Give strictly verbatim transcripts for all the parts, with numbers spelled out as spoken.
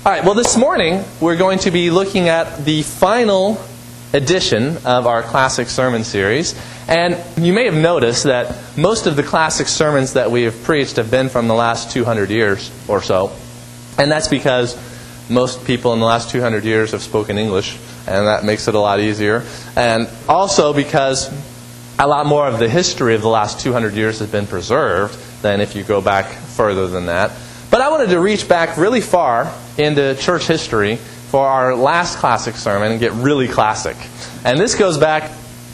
All right, well, this morning we're going to be looking at the final edition of our classic sermon series. And you may have noticed that most of the classic sermons that we have preached have been from the last two hundred years or so. And that's because most people in the last two hundred years have spoken English, and that makes it a lot easier. And also because a lot more of the history of the last two hundred years has been preserved than if you go back further than that. But I wanted to reach back really far into church history for our last classic sermon and get really classic. And this goes back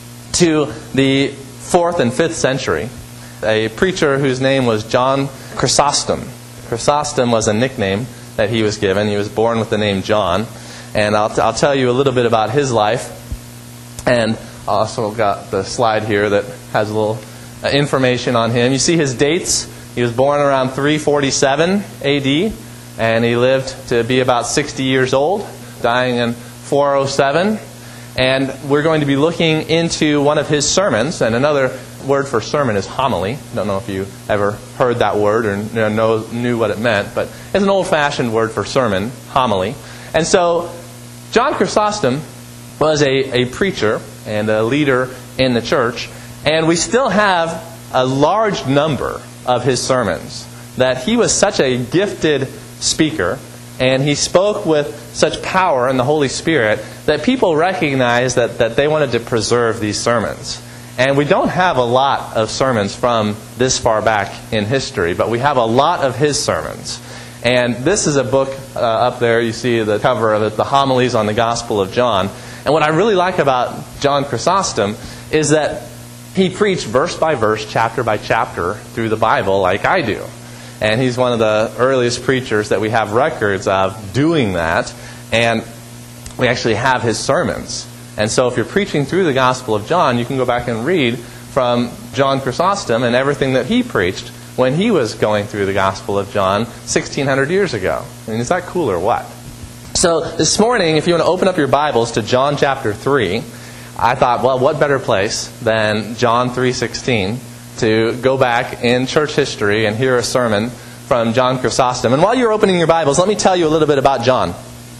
to the fourth and fifth century. A preacher whose name was John Chrysostom. Chrysostom was a nickname that he was given. He was born with the name John. And I'll, t- I'll tell you a little bit about his life. And I also got the slide here that has a little uh, information on him. You see his dates. He was born around three forty-seven A D, and he lived to be about sixty years old, dying in four oh seven. And we're going to be looking into one of his sermons, and another word for sermon is homily. I don't know if you ever heard that word or you know, know, knew what it meant, but it's an old-fashioned word for sermon, homily. And so John Chrysostom was a, a preacher and a leader in the church, and we still have a large number of his sermons. That he was such a gifted speaker, and he spoke with such power in the Holy Spirit that people recognized that, that they wanted to preserve these sermons. And we don't have a lot of sermons from this far back in history, but we have a lot of his sermons. And this is a book uh, up there, you see the cover of it, the Homilies on the Gospel of John. And what I really like about John Chrysostom is that he preached verse by verse, chapter by chapter through the Bible like I do. And he's one of the earliest preachers that we have records of doing that. And we actually have his sermons. And so if you're preaching through the Gospel of John, you can go back and read from John Chrysostom and everything that he preached when he was going through the Gospel of John sixteen hundred years ago. I mean, is that cool or what? So this morning, if you want to open up your Bibles to John chapter three, I thought, well, what better place than John three sixteen to go back in church history and hear a sermon from John Chrysostom. And while you're opening your Bibles, let me tell you a little bit about John.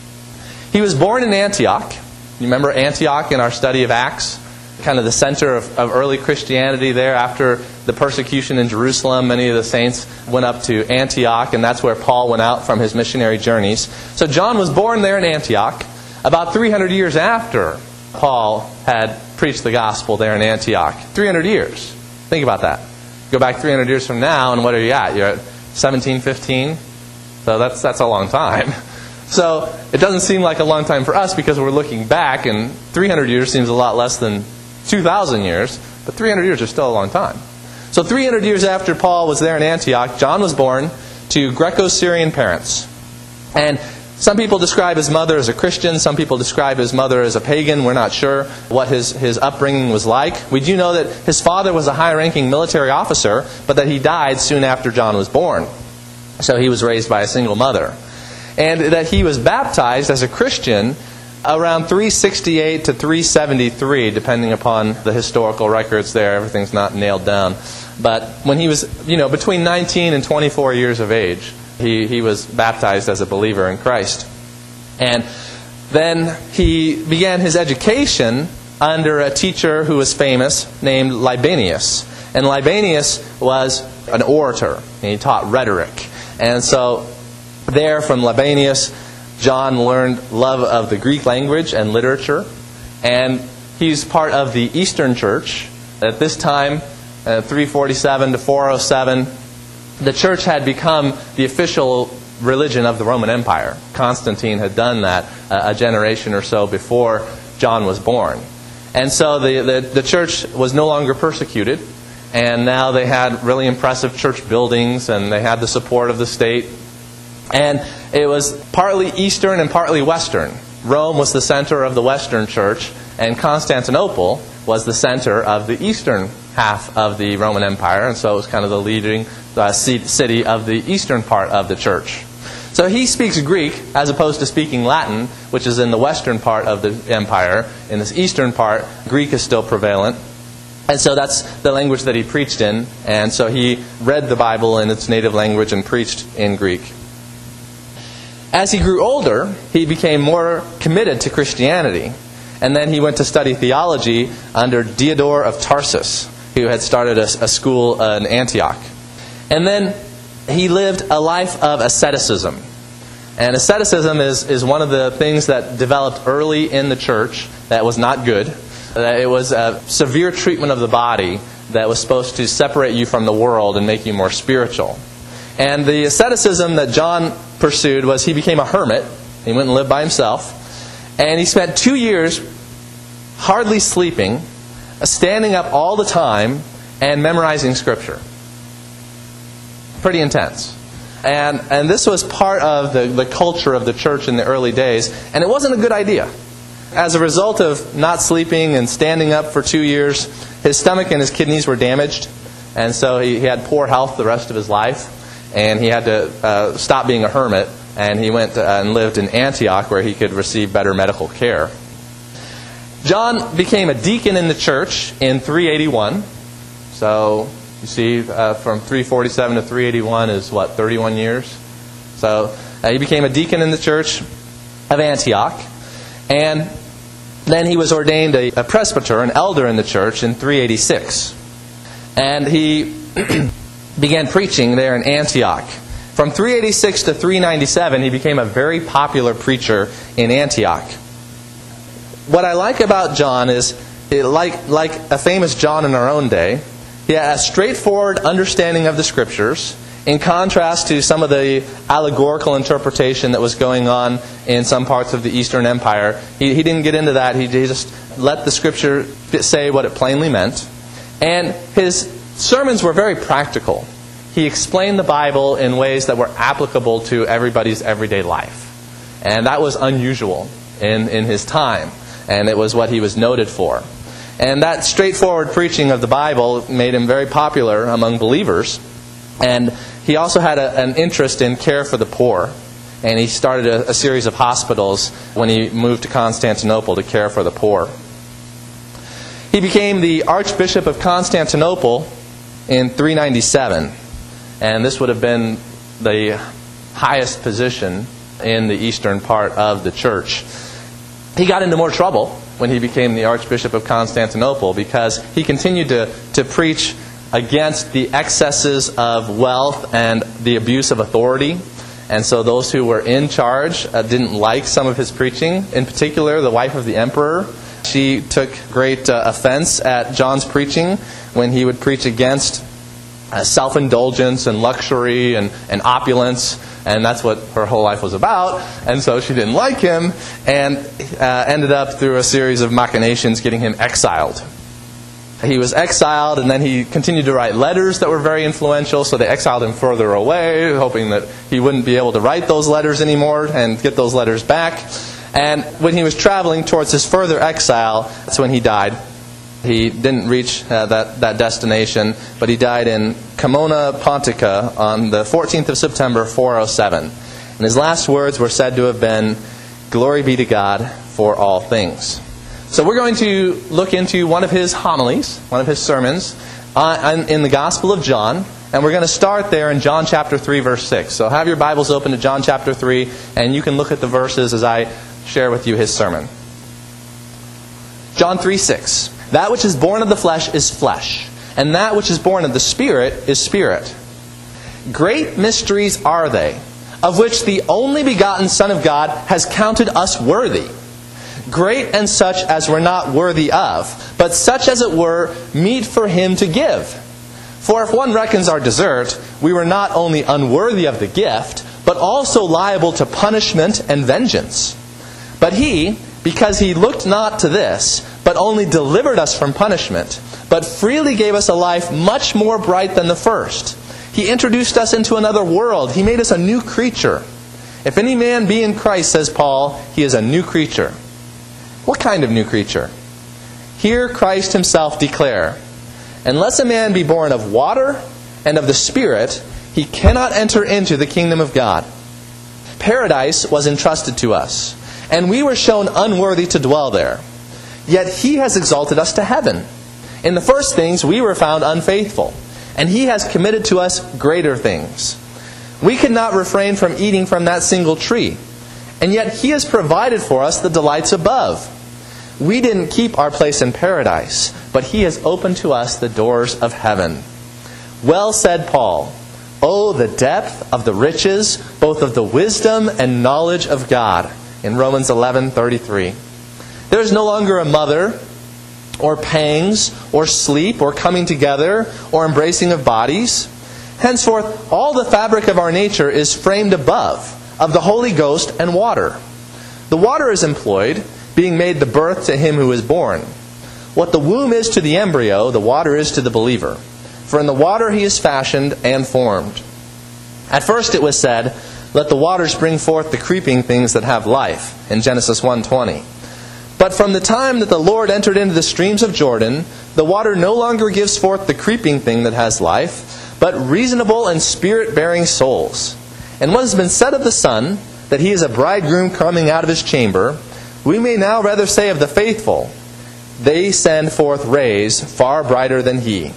He was born in Antioch. You remember Antioch in our study of Acts? Kind of the center of, of early Christianity there. After the persecution in Jerusalem, many of the saints went up to Antioch, and that's where Paul went out from his missionary journeys. So John was born there in Antioch about three hundred years after Paul had preached the gospel there in Antioch. three hundred years. Think about that. Go back three hundred years from now, and what are you at? You're at seventeen fifteen? So that's that's a long time. So it doesn't seem like a long time for us because we're looking back, and three hundred years seems a lot less than two thousand years, but three hundred years is still a long time. So three hundred years after Paul was there in Antioch, John was born to Greco-Syrian parents. And some people describe his mother as a Christian. Some people describe his mother as a pagan. We're not sure what his, his upbringing was like. We do know that his father was a high-ranking military officer, but that he died soon after John was born. So he was raised by a single mother. And that he was baptized as a Christian around three sixty-eight to three seventy-three, depending upon the historical records there. Everything's not nailed down. But when he was, you know, between nineteen and twenty-four years of age, He, he was baptized as a believer in Christ. And then he began his education under a teacher who was famous named Libanius. And Libanius was an orator, and he taught rhetoric. And so there from Libanius, John learned love of the Greek language and literature. And he's part of the Eastern Church. At this time, uh, three forty-seven to four oh seven, the church had become the official religion of the Roman Empire. Constantine had done that uh, a generation or so before John was born. And so the, the, the church was no longer persecuted. And now they had really impressive church buildings, and they had the support of the state. And it was partly Eastern and partly Western. Rome was the center of the Western church, and Constantinople was the center of the Eastern half of the Roman Empire. And so it was kind of the leading uh, city of the eastern part of the church. So he speaks Greek as opposed to speaking Latin, which is in the western part of the empire. In this eastern part, Greek is still prevalent. And so that's the language that he preached in. And so he read the Bible in its native language and preached in Greek. As he grew older, he became more committed to Christianity. And then he went to study theology under Diodore of Tarsus, who had started a, a school in Antioch. And then he lived a life of asceticism. And asceticism is, is one of the things that developed early in the church that was not good. It was a severe treatment of the body that was supposed to separate you from the world and make you more spiritual. And the asceticism that John pursued was he became a hermit. He went and lived by himself. And he spent two years hardly sleeping, standing up all the time, and memorizing Scripture. Pretty intense. And and this was part of the, the culture of the church in the early days. And it wasn't a good idea. As a result of not sleeping and standing up for two years, his stomach and his kidneys were damaged. And so he, he had poor health the rest of his life. And he had to uh, stop being a hermit. And he went uh, and lived in Antioch where he could receive better medical care. John became a deacon in the church in three eighty-one. So you see, uh, from three forty-seven to three eighty-one is what, thirty-one years? So uh, he became a deacon in the church of Antioch. And then he was ordained a, a presbyter, an elder in the church in three eighty-six. And he began preaching there in Antioch. From three eighty-six to three ninety-seven, he became a very popular preacher in Antioch. What I like about John is, like, like a famous John in our own day, he had a straightforward understanding of the Scriptures, in contrast to some of the allegorical interpretation that was going on in some parts of the Eastern Empire. He, he didn't get into that. He, he just let the Scripture say what it plainly meant. And his sermons were very practical. He explained the Bible in ways that were applicable to everybody's everyday life. And that was unusual in, in his time. And it was what he was noted for. And that straightforward preaching of the Bible made him very popular among believers. And he also had a, an interest in care for the poor. And he started a, a series of hospitals when he moved to Constantinople to care for the poor. He became the Archbishop of Constantinople in three ninety-seven. And this would have been the highest position in the eastern part of the church. He got into more trouble when he became the Archbishop of Constantinople because he continued to, to preach against the excesses of wealth and the abuse of authority. And so those who were in charge uh, didn't like some of his preaching. In particular, the wife of the emperor, she took great uh, offense at John's preaching when he would preach against uh, self-indulgence and luxury and, and opulence. And that's what her whole life was about. And so she didn't like him and uh, ended up through a series of machinations getting him exiled. He was exiled, and then he continued to write letters that were very influential, so they exiled him further away, hoping that he wouldn't be able to write those letters anymore and get those letters back. And when he was traveling towards his further exile, that's when he died. He didn't reach uh, that, that destination, but he died in Cremona Pontica on the fourteenth of September, four oh seven. And his last words were said to have been, "Glory be to God for all things." So we're going to look into one of his homilies, one of his sermons, uh, in the Gospel of John. And we're going to start there in John chapter three, verse six. So have your Bibles open to John chapter three, and you can look at the verses as I share with you his sermon. John three six. That which is born of the flesh is flesh, and that which is born of the Spirit is spirit. Great mysteries are they, of which the only begotten Son of God has counted us worthy. Great and such as we're not worthy of, but such as it were meet for Him to give. For if one reckons our desert, we were not only unworthy of the gift, but also liable to punishment and vengeance. But He, because He looked not to this, but only delivered us from punishment, but freely gave us a life much more bright than the first. He introduced us into another world. He made us a new creature. If any man be in Christ, says Paul, he is a new creature. What kind of new creature? Hear Christ Himself declare, "Unless a man be born of water and of the Spirit, he cannot enter into the kingdom of God." Paradise was entrusted to us, and we were shown unworthy to dwell there. Yet He has exalted us to heaven. In the first things we were found unfaithful, and He has committed to us greater things. We could not refrain from eating from that single tree. And yet He has provided for us the delights above. We didn't keep our place in paradise, but He has opened to us the doors of heaven. Well said Paul, "Oh, the depth of the riches, both of the wisdom and knowledge of God," in Romans eleven thirty-three. There is no longer a mother, or pangs, or sleep, or coming together, or embracing of bodies. Henceforth, all the fabric of our nature is framed above, of the Holy Ghost and water. The water is employed, being made the birth to him who is born. What the womb is to the embryo, the water is to the believer. For in the water he is fashioned and formed. At first it was said, "Let the waters bring forth the creeping things that have life," in Genesis one twenty. But from the time that the Lord entered into the streams of Jordan, the water no longer gives forth the creeping thing that has life, but reasonable and spirit-bearing souls. And what has been said of the Son, that He is a bridegroom coming out of His chamber, we may now rather say of the faithful, they send forth rays far brighter than He.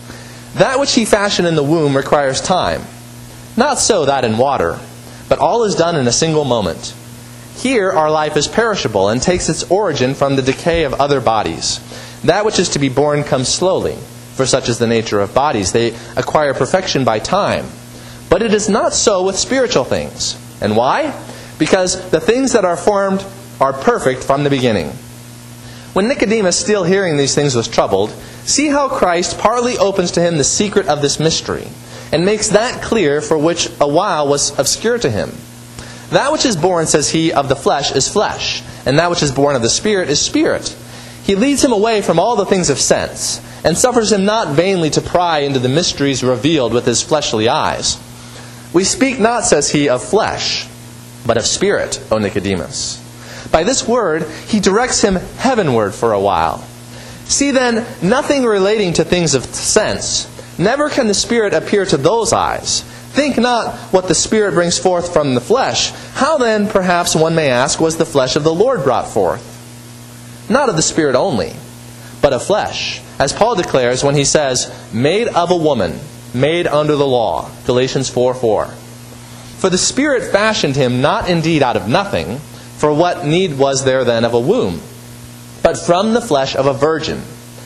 That which He fashioned in the womb requires time. Not so that in water, but all is done in a single moment. Here our life is perishable and takes its origin from the decay of other bodies. That which is to be born comes slowly, for such is the nature of bodies. They acquire perfection by time. But it is not so with spiritual things. And why? Because the things that are formed are perfect from the beginning. When Nicodemus, still hearing these things, was troubled, see how Christ partly opens to him the secret of this mystery, and makes that clear for which a while was obscure to him. That which is born, says he, of the flesh is flesh, and that which is born of the Spirit is spirit. He leads him away from all the things of sense, and suffers him not vainly to pry into the mysteries revealed with his fleshly eyes. We speak not, says he, of flesh, but of spirit, O Nicodemus. By this word, he directs him heavenward for a while. See then, nothing relating to things of sense. Never can the Spirit appear to those eyes. Think not what the Spirit brings forth from the flesh. How then, perhaps one may ask, was the flesh of the Lord brought forth? Not of the Spirit only, but of flesh. As Paul declares when he says, "Made of a woman, made under the law," Galatians four four. For the Spirit fashioned him not indeed out of nothing, for what need was there then of a womb, but from the flesh of a virgin.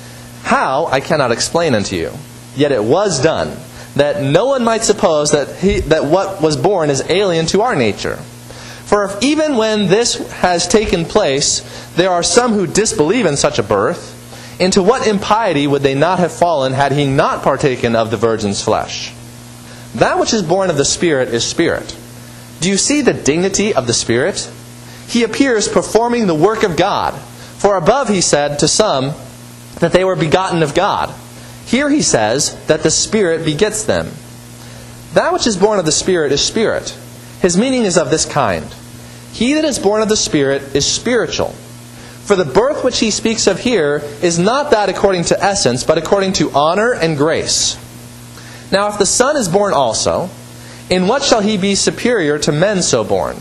How, I cannot explain unto you. Yet it was done, that no one might suppose that he, that what was born is alien to our nature. For if even when this has taken place, there are some who disbelieve in such a birth, into what impiety would they not have fallen had he not partaken of the virgin's flesh? That which is born of the Spirit is spirit. Do you see the dignity of the Spirit? He appears performing the work of God. For above he said to some that they were begotten of God. Here he says that the Spirit begets them. That which is born of the Spirit is spirit. His meaning is of this kind. He that is born of the Spirit is spiritual. For the birth which he speaks of here is not that according to essence, but according to honor and grace. Now if the Son is born also, in what shall he be superior to men so born?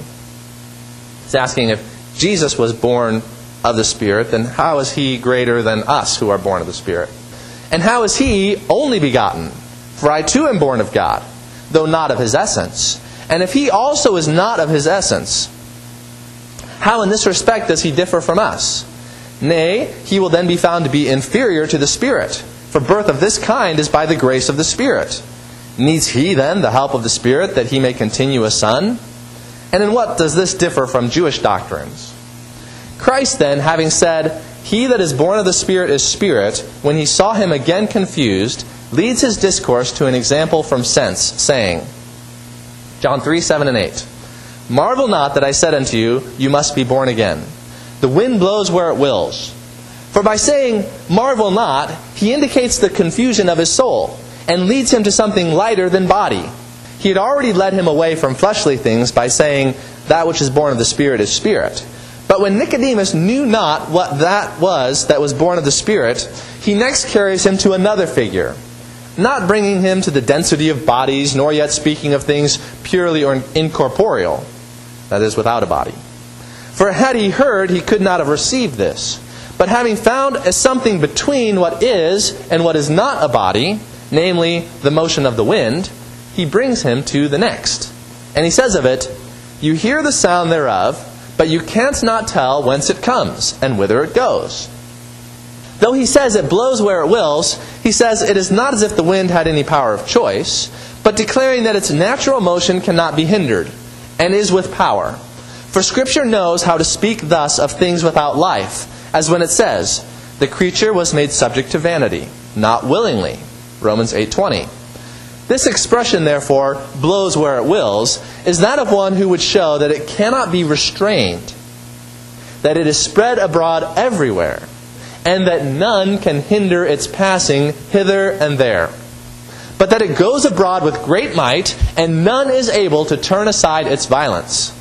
It's asking if Jesus was born of the Spirit, then how is he greater than us who are born of the Spirit? And how is he only begotten? For I too am born of God, though not of his essence. And if he also is not of his essence, how in this respect does he differ from us? Nay, he will then be found to be inferior to the Spirit. For birth of this kind is by the grace of the Spirit. Needs he then the help of the Spirit that he may continue a son? And in what does this differ from Jewish doctrines? Christ then, having said, "He that is born of the Spirit is spirit," when he saw him again confused, leads his discourse to an example from sense, saying, John three, seven and eight, "Marvel not that I said unto you, you must be born again. The wind blows where it wills." For by saying, "Marvel not," he indicates the confusion of his soul, and leads him to something lighter than body. He had already led him away from fleshly things by saying, "That which is born of the Spirit is spirit." But when Nicodemus knew not what that was that was born of the Spirit, he next carries him to another figure, not bringing him to the density of bodies, nor yet speaking of things purely or incorporeal, that is, without a body. For had he heard, he could not have received this. But having found as something between what is and what is not a body, namely the motion of the wind, he brings him to the next. And he says of it, "You hear the sound thereof, but you canst not tell whence it comes, and whither it goes." Though he says it blows where it wills, he says it is not as if the wind had any power of choice, but declaring that its natural motion cannot be hindered, and is with power. For Scripture knows how to speak thus of things without life, as when it says, "The creature was made subject to vanity, not willingly." Romans eight twenty. This expression, therefore, "blows where it wills," is that of one who would show that it cannot be restrained, that it is spread abroad everywhere, and that none can hinder its passing hither and there, but that it goes abroad with great might, and none is able to turn aside its violence.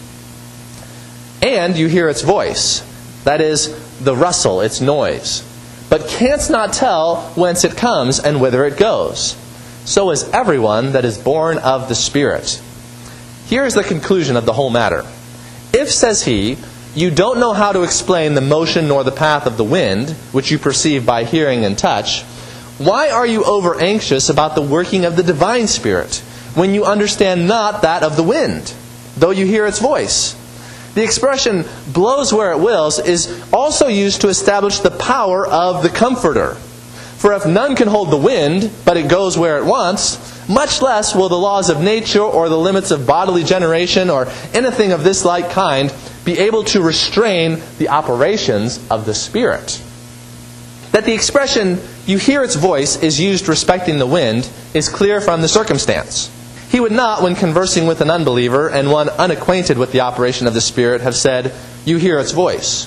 And you hear its voice, that is, the rustle, its noise, but canst not tell whence it comes and whither it goes. So is everyone that is born of the Spirit. Here is the conclusion of the whole matter. If, says he, you don't know how to explain the motion nor the path of the wind, which you perceive by hearing and touch, why are you over anxious about the working of the divine Spirit, when you understand not that of the wind, though you hear its voice? The expression "blows where it wills" is also used to establish the power of the Comforter. For if none can hold the wind, but it goes where it wants, much less will the laws of nature or the limits of bodily generation or anything of this like kind be able to restrain the operations of the Spirit. That the expression "you hear its voice" is used respecting the wind is clear from the circumstance. He would not, when conversing with an unbeliever and one unacquainted with the operation of the Spirit, have said, "You hear its voice."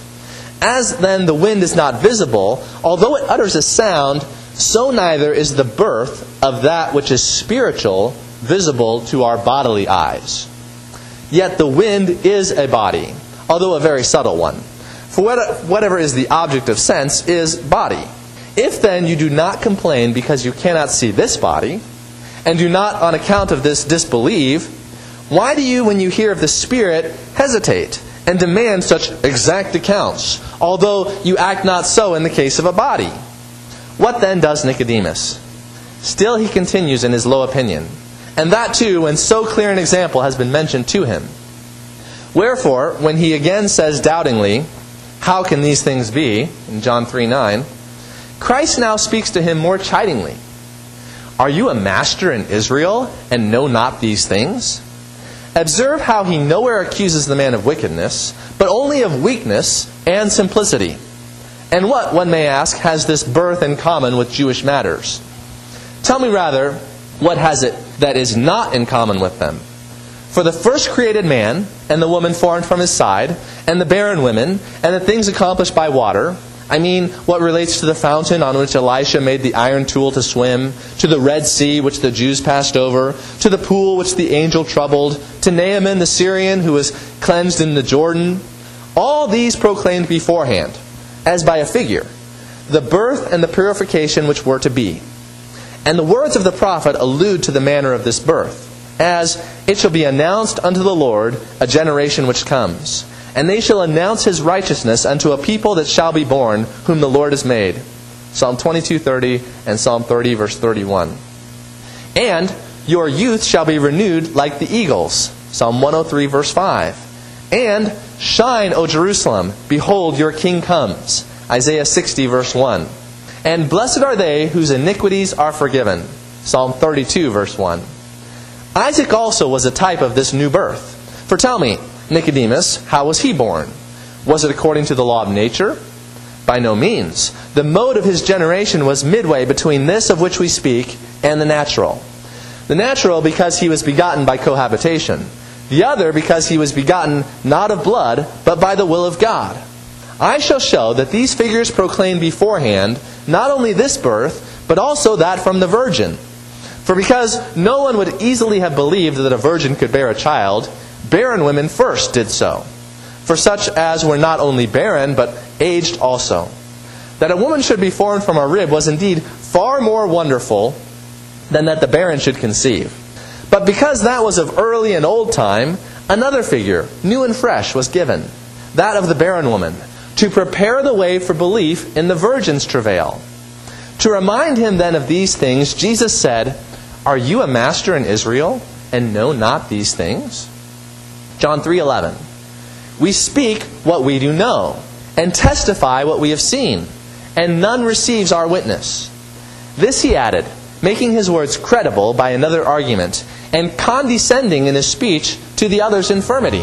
As then the wind is not visible, although it utters a sound, so neither is the birth of that which is spiritual visible to our bodily eyes. Yet the wind is a body, although a very subtle one. For whatever is the object of sense is body. If then you do not complain because you cannot see this body, and do not on account of this disbelieve, why do you, when you hear of the Spirit, hesitate, and demand such exact accounts, although you act not so in the case of a body? What then does Nicodemus? Still he continues in his low opinion, and that too when so clear an example has been mentioned to him. Wherefore, when he again says doubtingly, "How can these things be?" in John three nine, Christ now speaks to him more chidingly. "Are you a master in Israel, and know not these things? Observe how he nowhere accuses the man of wickedness, but only of weakness and simplicity. And what, one may ask, has this birth in common with Jewish matters? Tell me rather, what has it that is not in common with them? For the first created man, and the woman formed from his side, and the barren women, and the things accomplished by water, I mean, what relates to the fountain on which Elisha made the iron tool to swim, to the Red Sea which the Jews passed over, to the pool which the angel troubled, to Naaman the Syrian who was cleansed in the Jordan, all these proclaimed beforehand, as by a figure, the birth and the purification which were to be. And the words of the prophet allude to the manner of this birth, as it shall be announced unto the Lord a generation which comes. And they shall announce His righteousness unto a people that shall be born, whom the Lord has made. Psalm twenty-two thirty and Psalm thirty verse thirty-one. And your youth shall be renewed like the eagles. Psalm one oh three verse five. And shine, O Jerusalem, behold your King comes. Isaiah sixty verse one. And blessed are they whose iniquities are forgiven. Psalm thirty-two verse one. Isaac also was a type of this new birth. For tell me, Nicodemus, how was he born? Was it according to the law of nature? By no means. The mode of his generation was midway between this of which we speak and the natural. The natural because he was begotten by cohabitation. The other because he was begotten not of blood, but by the will of God. I shall show that these figures proclaim beforehand not only this birth, but also that from the virgin. For because no one would easily have believed that a virgin could bear a child, barren women first did so. For such as were not only barren, but aged also. That a woman should be formed from a rib was indeed far more wonderful than that the barren should conceive. But because that was of early and old time, another figure, new and fresh, was given, that of the barren woman, to prepare the way for belief in the virgin's travail. To remind him then of these things, Jesus said, Are you a master in Israel, and know not these things? John three eleven. We speak what we do know, and testify what we have seen, and none receives our witness. This he added, making his words credible by another argument, and condescending in his speech to the other's infirmity.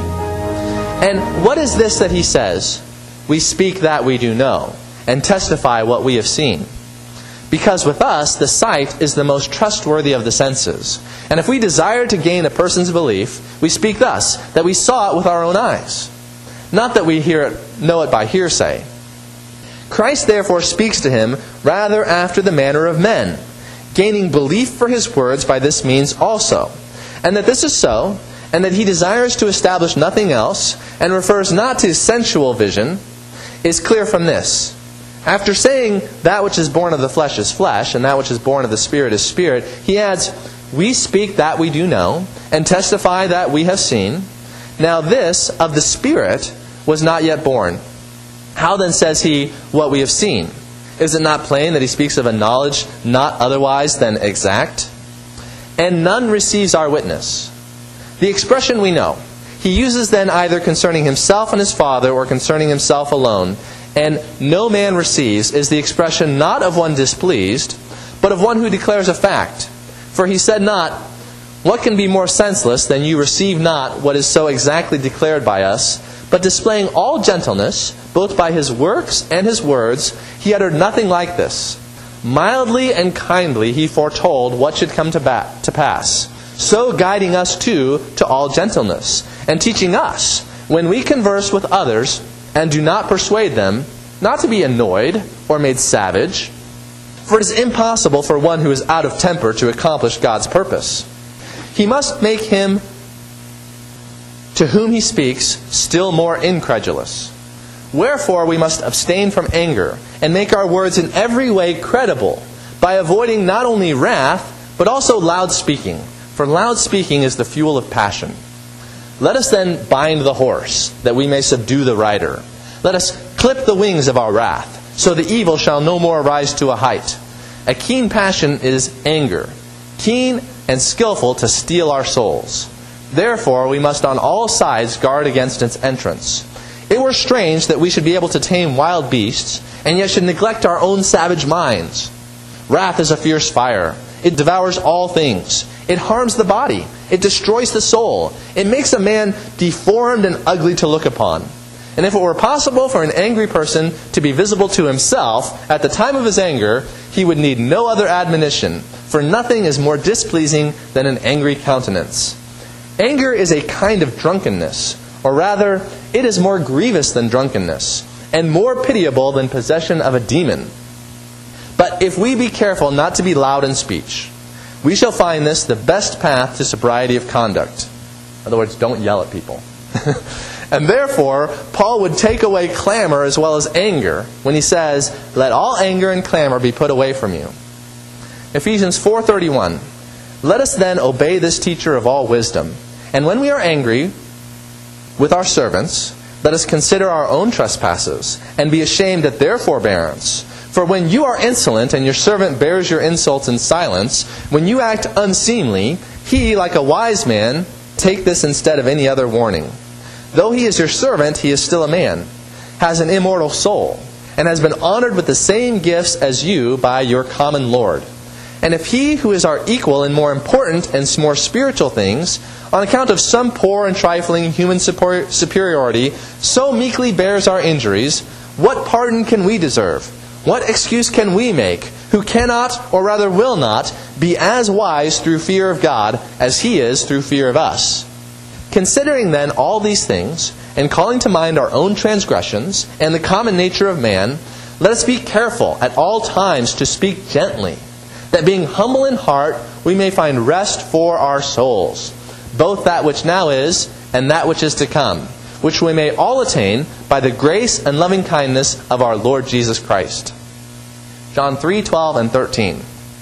And what is this that he says? We speak that we do know, and testify what we have seen. Because with us, the sight is the most trustworthy of the senses. And if we desire to gain a person's belief, we speak thus, that we saw it with our own eyes. Not that we hear it, know it by hearsay. Christ therefore speaks to him rather after the manner of men, gaining belief for his words by this means also. And that this is so, and that he desires to establish nothing else, and refers not to sensual vision, is clear from this. After saying, that which is born of the flesh is flesh, and that which is born of the Spirit is spirit, he adds, we speak that we do know, and testify that we have seen. Now this, of the Spirit, was not yet born. How then says he, what we have seen? Is it not plain that he speaks of a knowledge not otherwise than exact? And none receives our witness. The expression we know. He uses then either concerning himself and his Father, or concerning himself alone. And no man receives is the expression not of one displeased, but of one who declares a fact. For he said not, what can be more senseless than you receive not what is so exactly declared by us, but displaying all gentleness, both by his works and his words, he uttered nothing like this. Mildly and kindly he foretold what should come to, ba- to pass, so guiding us too to all gentleness, and teaching us, when we converse with others, and do not persuade them, not to be annoyed or made savage. For it is impossible for one who is out of temper to accomplish God's purpose. He must make him to whom he speaks still more incredulous. Wherefore we must abstain from anger, and make our words in every way credible, by avoiding not only wrath, but also loud speaking. For loud speaking is the fuel of passion. Let us then bind the horse, that we may subdue the rider. Let us clip the wings of our wrath, so the evil shall no more rise to a height. A keen passion is anger, keen and skillful to steal our souls. Therefore we must on all sides guard against its entrance. It were strange that we should be able to tame wild beasts, and yet should neglect our own savage minds. Wrath is a fierce fire. It devours all things. It harms the body. It destroys the soul. It makes a man deformed and ugly to look upon. And if it were possible for an angry person to be visible to himself at the time of his anger, he would need no other admonition, for nothing is more displeasing than an angry countenance. Anger is a kind of drunkenness, or rather, it is more grievous than drunkenness, and more pitiable than possession of a demon. But if we be careful not to be loud in speech, we shall find this the best path to sobriety of conduct. In other words, don't yell at people. And therefore, Paul would take away clamor as well as anger when he says, let all anger and clamor be put away from you. Ephesians four thirty-one. Let us then obey this teacher of all wisdom. And when we are angry with our servants, let us consider our own trespasses, and be ashamed at their forbearance. For when you are insolent, and your servant bears your insults in silence, when you act unseemly, he, like a wise man, take this instead of any other warning. Though he is your servant, he is still a man, has an immortal soul, and has been honored with the same gifts as you by your common Lord. And if he who is our equal in more important and more spiritual things, on account of some poor and trifling human superiority, so meekly bears our injuries, what pardon can we deserve? What excuse can we make, who cannot, or rather will not, be as wise through fear of God as he is through fear of us? Considering then all these things, and calling to mind our own transgressions, and the common nature of man, let us be careful at all times to speak gently, that being humble in heart, we may find rest for our souls, both that which now is, and that which is to come, which we may all attain by the grace and loving kindness of our Lord Jesus Christ. John three twelve and thirteen.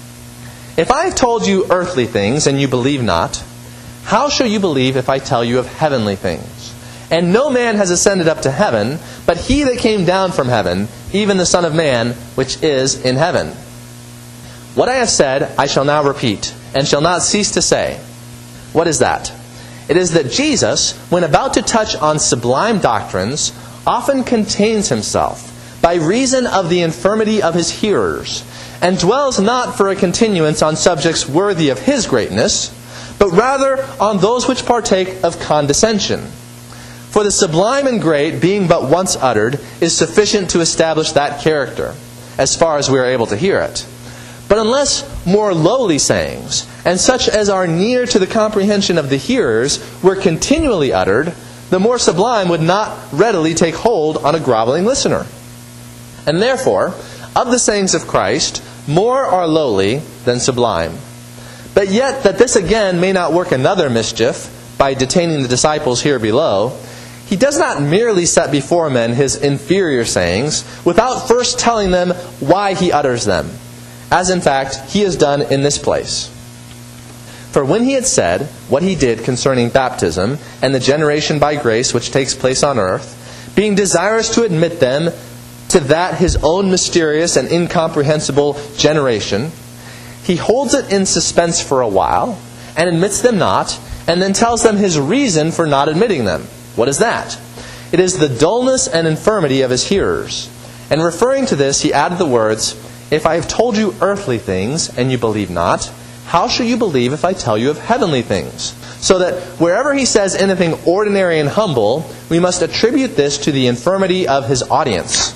If I have told you earthly things, and you believe not, how shall you believe if I tell you of heavenly things? And no man has ascended up to heaven, but he that came down from heaven, even the Son of Man, which is in heaven. What I have said, I shall now repeat. and shall not cease to say. What is that? It is that Jesus, when about to touch on sublime doctrines, often contains himself by reason of the infirmity of his hearers, and dwells not for a continuance on subjects worthy of his greatness, but rather on those which partake of condescension. For the sublime and great, being but once uttered, is sufficient to establish that character, as far as we are able to hear it. But unless more lowly sayings, and such as are near to the comprehension of the hearers, were continually uttered, the more sublime would not readily take hold on a groveling listener. And therefore, of the sayings of Christ, more are lowly than sublime. But yet that this again may not work another mischief, by detaining the disciples here below, he does not merely set before men his inferior sayings, without first telling them why he utters them, as in fact he has done in this place. For when he had said what he did concerning baptism, and the generation by grace which takes place on earth, being desirous to admit them to that his own mysterious and incomprehensible generation, he holds it in suspense for a while, and admits them not, and then tells them his reason for not admitting them. What is that? It is the dullness and infirmity of his hearers. And referring to this, he added the words, If I have told you earthly things, and you believe not, how shall you believe if I tell you of heavenly things? So that wherever he says anything ordinary and humble, we must attribute this to the infirmity of his audience.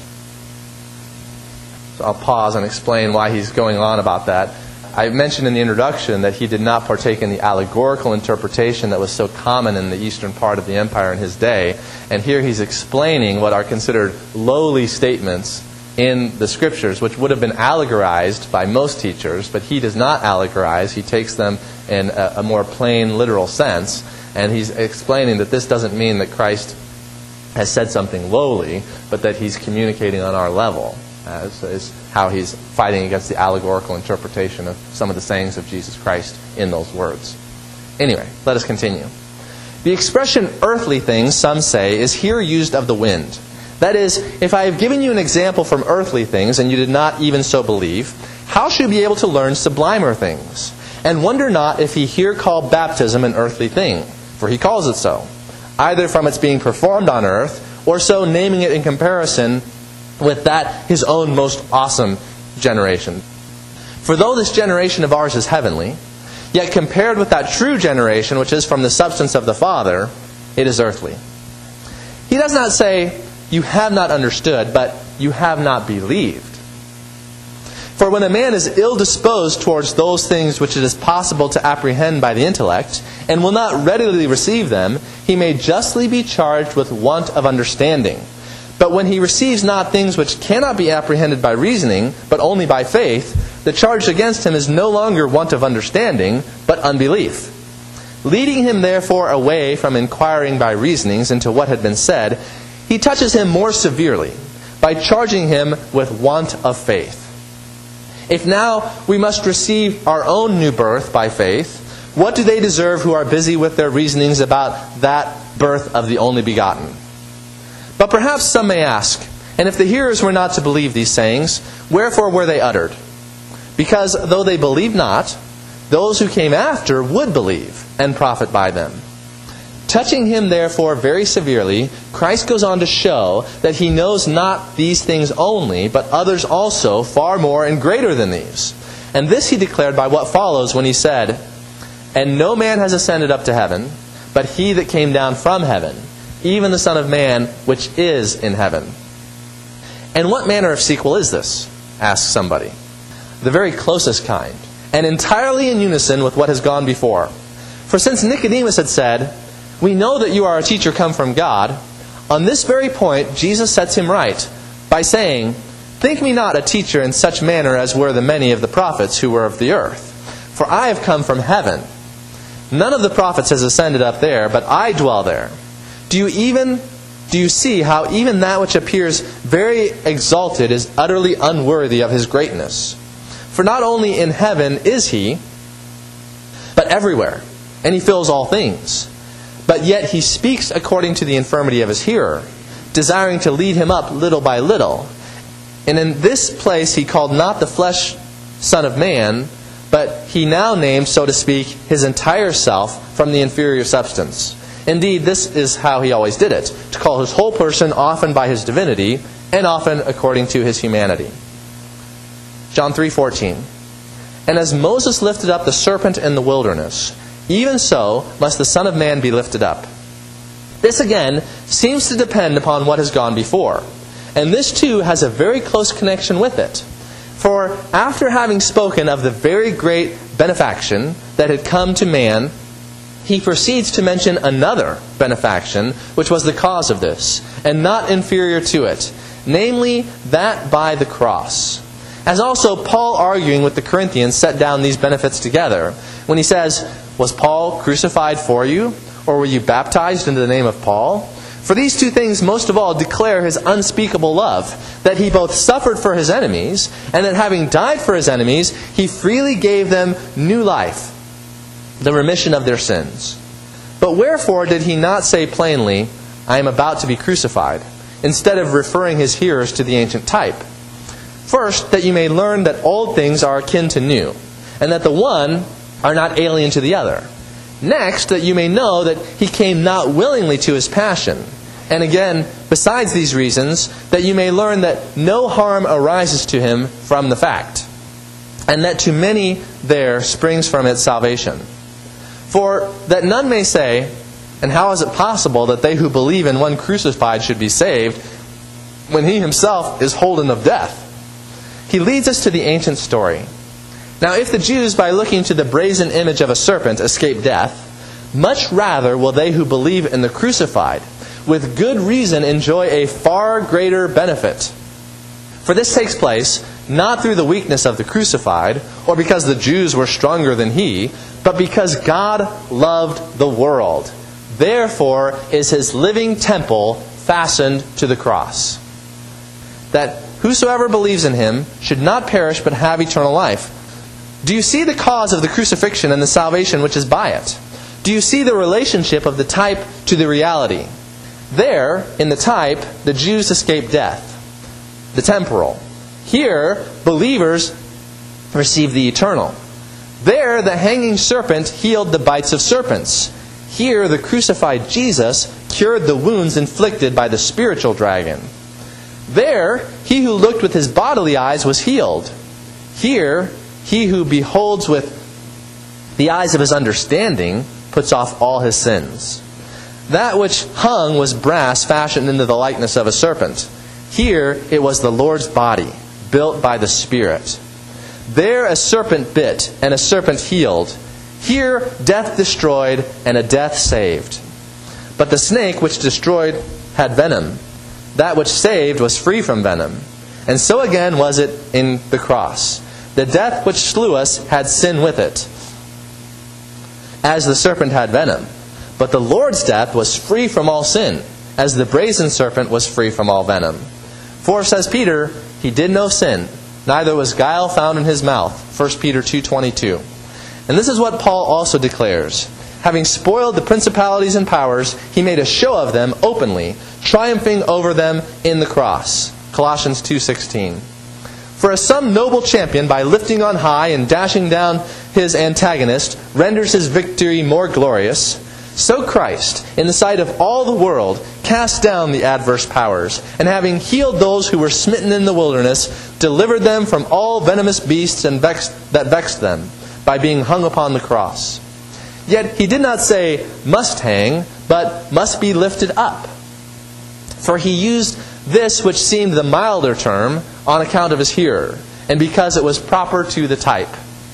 So I'll pause and explain why he's going on about that. I mentioned in the introduction that he did not partake in the allegorical interpretation that was so common in the eastern part of the empire in his day. And here he's explaining what are considered lowly statements in the Scriptures, which would have been allegorized by most teachers, but he does not allegorize. He takes them in a, a more plain, literal sense. And he's explaining that this doesn't mean that Christ has said something lowly, but that he's communicating on our level. As is how he's fighting against the allegorical interpretation of some of the sayings of Jesus Christ in those words. Anyway, let us continue. The expression earthly things, some say, is here used of the wind. That is, if I have given you an example from earthly things, and you did not even so believe, how should you be able to learn sublimer things? And wonder not if he here called baptism an earthly thing, for he calls it so, either from its being performed on earth, or so naming it in comparison with that his own most awesome generation. For though this generation of ours is heavenly, yet compared with that true generation which is from the substance of the Father, it is earthly. He does not say, you have not understood, but you have not believed. For when a man is ill-disposed towards those things which it is possible to apprehend by the intellect, and will not readily receive them, he may justly be charged with want of understanding. But when he receives not things which cannot be apprehended by reasoning, but only by faith, the charge against him is no longer want of understanding, but unbelief. Leading him therefore away from inquiring by reasonings into what had been said, he touches him more severely, by charging him with want of faith. If now we must receive our own new birth by faith, what do they deserve who are busy with their reasonings about that birth of the only begotten? But perhaps some may ask, and if the hearers were not to believe these sayings, wherefore were they uttered? Because though they believed not, those who came after would believe, and profit by them. Touching him therefore very severely, Christ goes on to show that he knows not these things only, but others also far more and greater than these. And this he declared by what follows when he said, And no man has ascended up to heaven, but he that came down from heaven, even the Son of Man, which is in heaven. And what manner of sequel is this? Asks somebody. The very closest kind, and entirely in unison with what has gone before. For since Nicodemus had said, We know that you are a teacher come from God, on this very point Jesus sets him right, by saying, Think me not a teacher in such manner as were the many of the prophets who were of the earth. For I have come from heaven. None of the prophets has ascended up there, but I dwell there. Do you even do you see how even that which appears very exalted is utterly unworthy of his greatness? For not only in heaven is he, but everywhere, and he fills all things. But yet he speaks according to the infirmity of his hearer, desiring to lead him up little by little. And in this place he called not the flesh Son of Man, but he now named, so to speak, his entire self from the inferior substance. Indeed, this is how he always did it, to call his whole person often by his divinity, and often according to his humanity. John three fourteen. And as Moses lifted up the serpent in the wilderness, even so must the Son of Man be lifted up. This again seems to depend upon what has gone before. And this too has a very close connection with it. For after having spoken of the very great benefaction that had come to man, he proceeds to mention another benefaction which was the cause of this, and not inferior to it, namely that by the cross. As also Paul, arguing with the Corinthians, set down these benefits together when he says, "Was Paul crucified for you? Or were you baptized into the name of Paul?" For these two things most of all declare his unspeakable love, that he both suffered for his enemies, and that having died for his enemies, he freely gave them new life, the remission of their sins. But wherefore did he not say plainly, "I am about to be crucified," instead of referring his hearers to the ancient type? First, that you may learn that old things are akin to new, and that the one are not alien to the other. Next, that you may know that he came not willingly to his passion. And again, besides these reasons, that you may learn that no harm arises to him from the fact, and that to many there springs from it salvation. For that none may say, "And how is it possible that they who believe in one crucified should be saved, when he himself is holden of death?" He leads us to the ancient story. Now if the Jews, by looking to the brazen image of a serpent, escape death, much rather will they who believe in the crucified, with good reason enjoy a far greater benefit. For this takes place not through the weakness of the crucified, or because the Jews were stronger than he, but because God loved the world. Therefore is his living temple fastened to the cross, that whosoever believes in him should not perish but have eternal life. Do you see the cause of the crucifixion and the salvation which is by it? Do you see the relationship of the type to the reality? There, in the type, the Jews escape death, the temporal. Here, believers receive the eternal. There, the hanging serpent healed the bites of serpents. Here, the crucified Jesus cured the wounds inflicted by the spiritual dragon. There, he who looked with his bodily eyes was healed. Here, he who beholds with the eyes of his understanding puts off all his sins. That which hung was brass fashioned into the likeness of a serpent. Here it was the Lord's body, built by the Spirit. There a serpent bit, and a serpent healed. Here death destroyed, and a death saved. But the snake which destroyed had venom. That which saved was free from venom. And so again was it in the cross. The death which slew us had sin with it, as the serpent had venom. But the Lord's death was free from all sin, as the brazen serpent was free from all venom. For, says Peter, he did no sin, neither was guile found in his mouth. First Peter two twenty-two. And this is what Paul also declares. Having spoiled the principalities and powers, he made a show of them openly, triumphing over them in the cross. Colossians two sixteen. For as some noble champion, by lifting on high and dashing down his antagonist, renders his victory more glorious, so Christ, in the sight of all the world, cast down the adverse powers, and having healed those who were smitten in the wilderness, delivered them from all venomous beasts and vexed, that vexed them, by being hung upon the cross. Yet he did not say, must hang, but must be lifted up. For he used this which seemed the milder term on account of his hearer, and because it was proper to the type.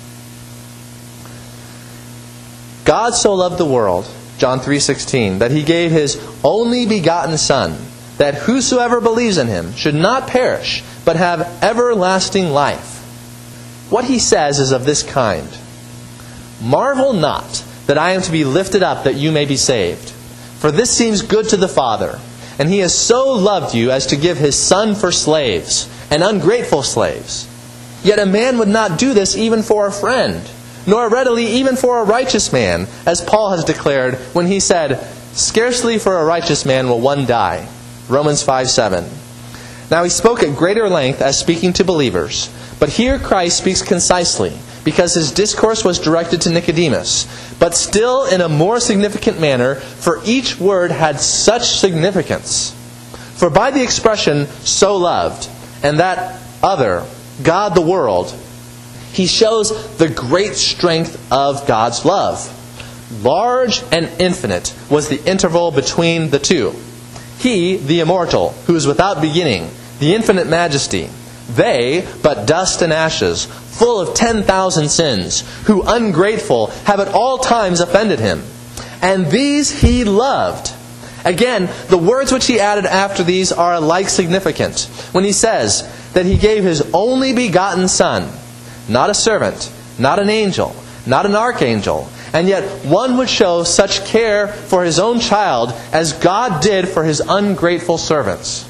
God so loved the world, John three sixteen, that he gave his only begotten Son, that whosoever believes in him should not perish, but have everlasting life. What he says is of this kind: Marvel not that I am to be lifted up, that you may be saved. For this seems good to the Father, and he has so loved you as to give his Son for slaves, and ungrateful slaves. Yet a man would not do this even for a friend, nor readily even for a righteous man, as Paul has declared when he said, scarcely for a righteous man will one die. Romans five seven. Now he spoke at greater length as speaking to believers, but here Christ speaks concisely, because his discourse was directed to Nicodemus, but still in a more significant manner, for each word had such significance. For by the expression, so loved, and that other, God the world, he shows the great strength of God's love. Large and infinite was the interval between the two. He, the immortal, who is without beginning, the infinite majesty. They, but dust and ashes, full of ten thousand sins, who ungrateful have at all times offended him. And these he loved. Again, the words which he added after these are alike significant, when he says that he gave his only begotten Son, not a servant, not an angel, not an archangel, and yet one would show such care for his own child as God did for his ungrateful servants.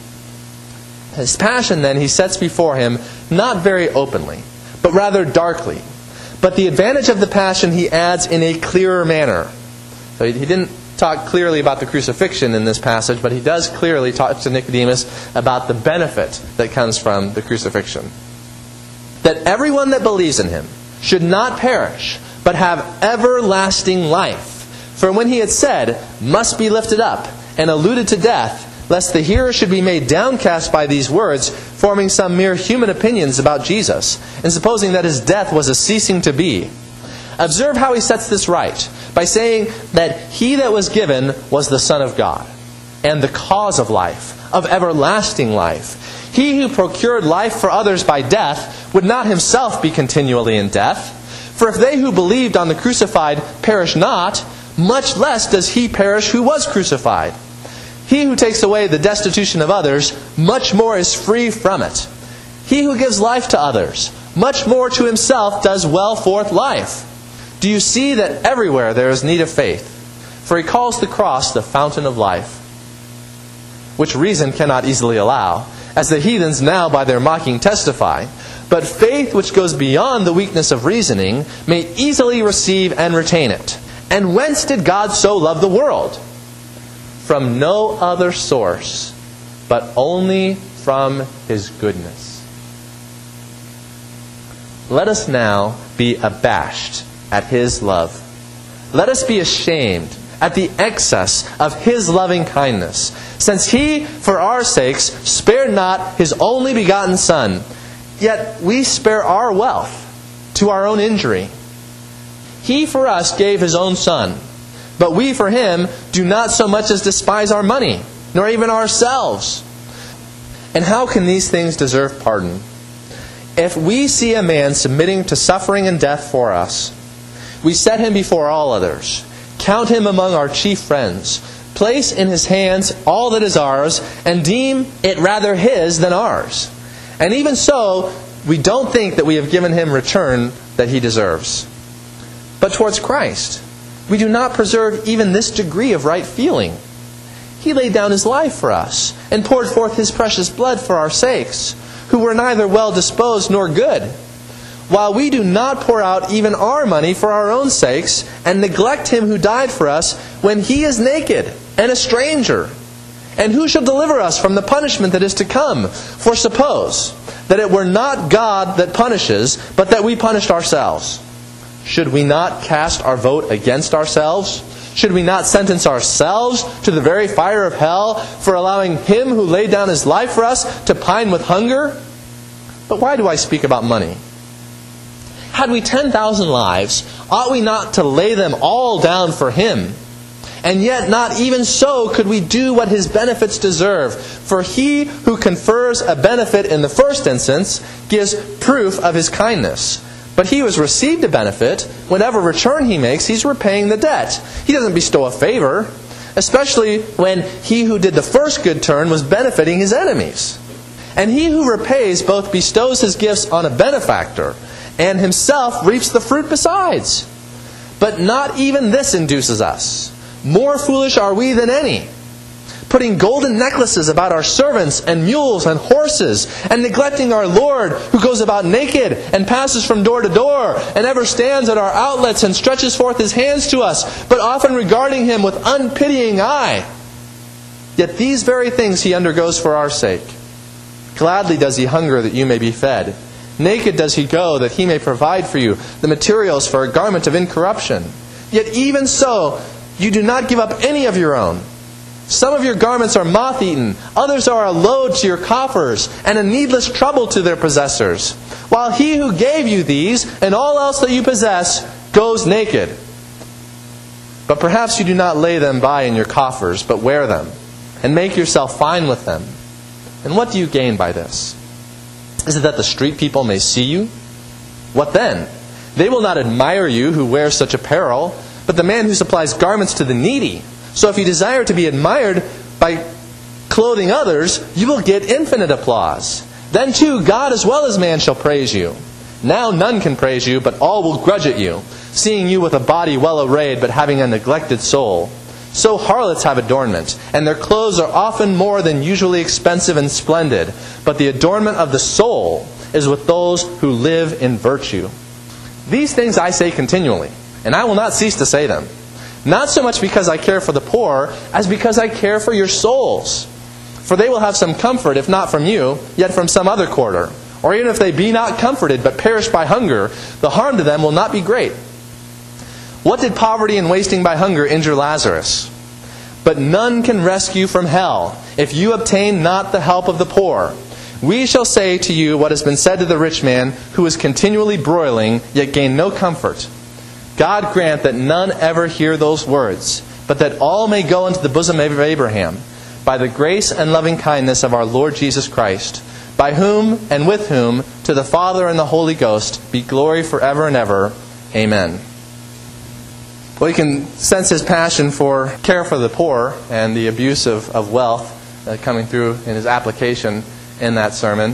His passion, then, he sets before him not very openly, but rather darkly. But the advantage of the passion he adds in a clearer manner. So he didn't talk clearly about the crucifixion in this passage, but he does clearly talk to Nicodemus about the benefit that comes from the crucifixion. That everyone that believes in him should not perish, but have everlasting life. For when he had said, must be lifted up, and alluded to death, lest the hearer should be made downcast by these words, forming some mere human opinions about Jesus, and supposing that his death was a ceasing to be. Observe how he sets this right, by saying that he that was given was the Son of God, and the cause of life, of everlasting life. He who procured life for others by death would not himself be continually in death. For if they who believed on the crucified perish not, much less does he perish who was crucified. He who takes away the destitution of others, much more is free from it. He who gives life to others, much more to himself does well forth life. Do you see that everywhere there is need of faith? For he calls the cross the fountain of life, which reason cannot easily allow, as the heathens now by their mocking testify. But faith which goes beyond the weakness of reasoning may easily receive and retain it. And whence did God so love the world? From no other source, but only from his goodness. Let us now be abashed at his love. Let us be ashamed at the excess of his loving kindness, since he, for our sakes, spared not his only begotten Son, yet we spare our wealth to our own injury. He for us gave his own Son, but we for him do not so much as despise our money, nor even ourselves. And how can these things deserve pardon? If we see a man submitting to suffering and death for us, we set him before all others, count him among our chief friends, place in his hands all that is ours, and deem it rather his than ours. And even so, we don't think that we have given him return that he deserves. But towards Christ, we do not preserve even this degree of right feeling. He laid down his life for us, and poured forth his precious blood for our sakes, who were neither well disposed nor good. While we do not pour out even our money for our own sakes, and neglect him who died for us, when he is naked and a stranger. And who shall deliver us from the punishment that is to come? For suppose that it were not God that punishes, but that we punished ourselves. Should we not cast our vote against ourselves? Should we not sentence ourselves to the very fire of hell for allowing him who laid down his life for us to pine with hunger? But why do I speak about money? Had we ten thousand lives, ought we not to lay them all down for him? And yet not even so could we do what his benefits deserve. For he who confers a benefit in the first instance gives proof of his kindness. But he who has received a benefit, whatever return he makes, he's repaying the debt. He doesn't bestow a favor, especially when he who did the first good turn was benefiting his enemies. And he who repays both bestows his gifts on a benefactor, and himself reaps the fruit besides. But not even this induces us. More foolish are we than any, putting golden necklaces about our servants and mules and horses, and neglecting our Lord, who goes about naked and passes from door to door, and ever stands at our outlets and stretches forth his hands to us, but often regarding him with unpitying eye. Yet these very things he undergoes for our sake. Gladly does he hunger that you may be fed. Naked does he go, that he may provide for you the materials for a garment of incorruption. Yet even so, you do not give up any of your own. Some of your garments are moth-eaten, others are a load to your coffers, and a needless trouble to their possessors. While he who gave you these, and all else that you possess, goes naked. But perhaps you do not lay them by in your coffers, but wear them, and make yourself fine with them. And what do you gain by this? Is it that the street people may see you? What then? They will not admire you who wear such apparel, but the man who supplies garments to the needy. So if you desire to be admired by clothing others, you will get infinite applause. Then too, God as well as man shall praise you. Now none can praise you, but all will grudge at you, seeing you with a body well arrayed, but having a neglected soul. So harlots have adornment, and their clothes are often more than usually expensive and splendid. But the adornment of the soul is with those who live in virtue. These things I say continually, and I will not cease to say them. Not so much because I care for the poor, as because I care for your souls. For they will have some comfort, if not from you, yet from some other quarter. Or even if they be not comforted, but perish by hunger, the harm to them will not be great. What did poverty and wasting by hunger injure Lazarus? But none can rescue from hell, if you obtain not the help of the poor. We shall say to you what has been said to the rich man, who is continually broiling, yet gain no comfort. God grant that none ever hear those words, but that all may go into the bosom of Abraham, by the grace and loving kindness of our Lord Jesus Christ, by whom and with whom, to the Father and the Holy Ghost, be glory forever and ever. Amen. Well, you can sense his passion for care for the poor and the abuse of, of wealth uh, coming through in his application in that sermon.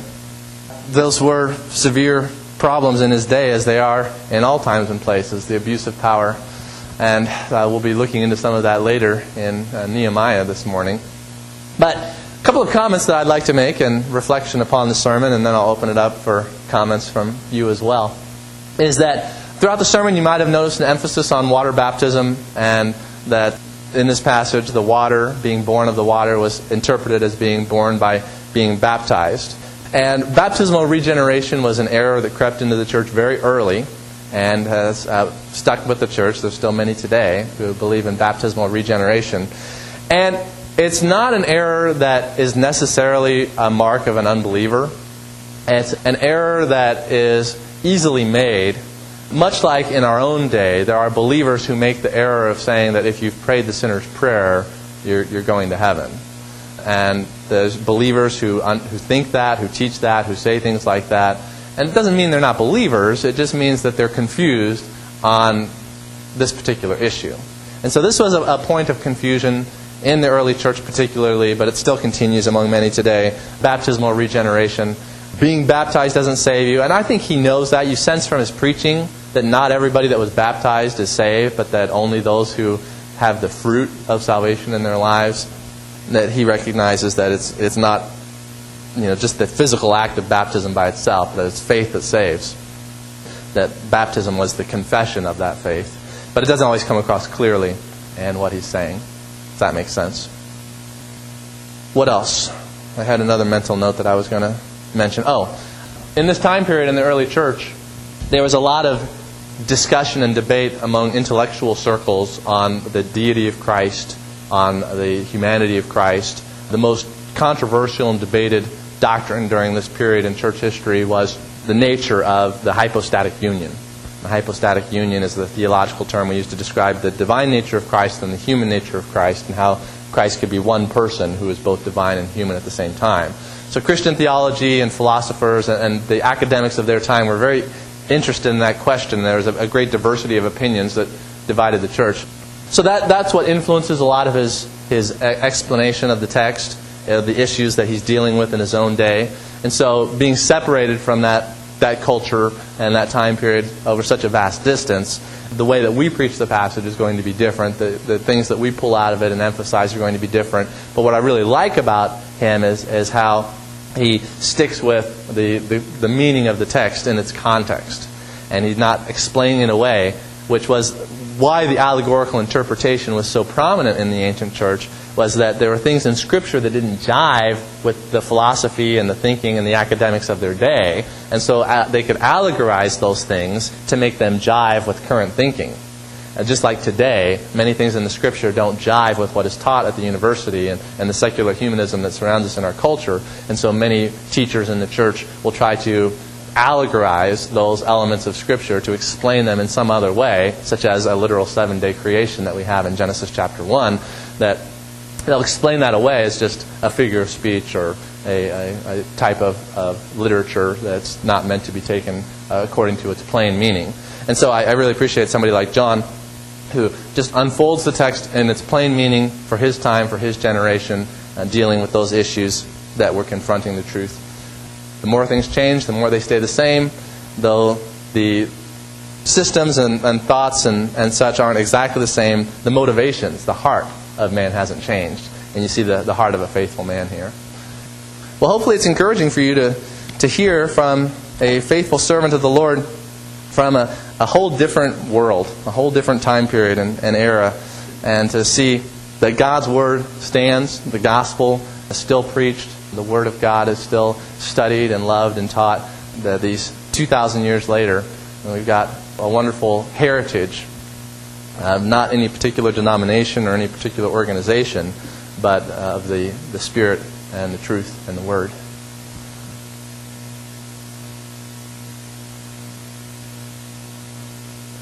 Those were severe problems in his day, as they are in all times and places, the abuse of power. And uh, we'll be looking into some of that later in uh, Nehemiah this morning. But a couple of comments that I'd like to make and reflection upon the sermon, and then I'll open it up for comments from you as well, is that throughout the sermon you might have noticed an emphasis on water baptism, and that in this passage the water, being born of the water, was interpreted as being born by being baptized. And baptismal regeneration was an error that crept into the church very early and has uh, stuck with the church. There's still many today who believe in baptismal regeneration. And it's not an error that is necessarily a mark of an unbeliever. It's an error that is easily made. Much like in our own day, there are believers who make the error of saying that if you've prayed the sinner's prayer, you're, you're going to heaven. And there's believers who un, who think that, who teach that, who say things like that. And it doesn't mean they're not believers. It just means that they're confused on this particular issue. And so this was a, a point of confusion in the early church particularly, but it still continues among many today. Baptismal regeneration. Being baptized doesn't save you. And I think he knows that. You sense from his preaching that not everybody that was baptized is saved, but that only those who have the fruit of salvation in their lives, that he recognizes that it's it's not, you know, just the physical act of baptism by itself, that it's faith that saves. That baptism was the confession of that faith. But it doesn't always come across clearly in what he's saying. Does that make sense? What else? I had another mental note that I was going to mention. Oh, in this time period in the early church, there was a lot of discussion and debate among intellectual circles on the deity of Christ, on the humanity of Christ. The most controversial and debated doctrine during this period in church history was the nature of the hypostatic union. The hypostatic union is the theological term we use to describe the divine nature of Christ and the human nature of Christ, and how Christ could be one person who is both divine and human at the same time. So Christian theology and philosophers and the academics of their time were very interested in that question. There was a great diversity of opinions that divided the church. So that that's what influences a lot of his, his explanation of the text, uh, the issues that he's dealing with in his own day. And so being separated from that, that culture and that time period over such a vast distance, the way that we preach the passage is going to be different. The, the things that we pull out of it and emphasize are going to be different. But what I really like about him is, is how he sticks with the, the, the meaning of the text in its context. And he's not explaining it away, which was why the allegorical interpretation was so prominent in the ancient church was that there were things in Scripture that didn't jive with the philosophy and the thinking and the academics of their day, and so uh, they could allegorize those things to make them jive with current thinking. And just like today, many things in the Scripture don't jive with what is taught at the university and, and the secular humanism that surrounds us in our culture, and so many teachers in the church will try to allegorize those elements of Scripture to explain them in some other way, such as a literal seven-day creation that we have in Genesis chapter one, that they'll explain that away as just a figure of speech or a, a, a type of, of literature that's not meant to be taken uh, according to its plain meaning. And so I, I really appreciate somebody like John, who just unfolds the text in its plain meaning for his time, for his generation, uh, dealing with those issues that were confronting the truth. The more things change, the more they stay the same, though the systems and, and thoughts and, and such aren't exactly the same. The motivations, the heart of man hasn't changed. And you see the, the heart of a faithful man here. Well, hopefully it's encouraging for you to, to hear from a faithful servant of the Lord from a, a whole different world, a whole different time period and, and era, and to see that God's Word stands, the gospel is still preached, the Word of God is still studied and loved and taught, that these two thousand years later, we've got a wonderful heritage, uh, not any particular denomination or any particular organization, but of the, the Spirit and the truth and the Word.